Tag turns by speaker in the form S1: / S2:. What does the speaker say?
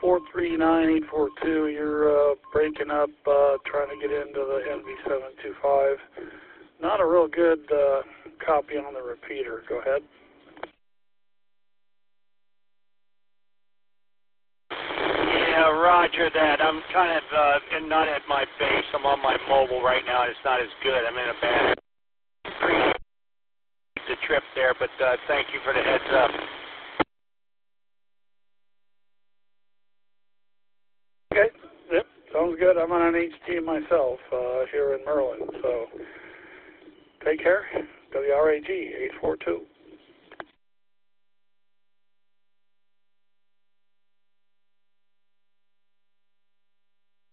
S1: 439-842, you're breaking up, trying to get into the NV725. Not a real good copy on the repeater. Go ahead.
S2: Yeah, roger that. I'm kind of not at my base. I'm on my mobile right now, and it's not as good. I'm in a bad appreciate the trip there, but thank you for the heads up.
S1: Okay. Yep. Sounds good. I'm on an HT myself here in Merlin, so take care. WRAG 842.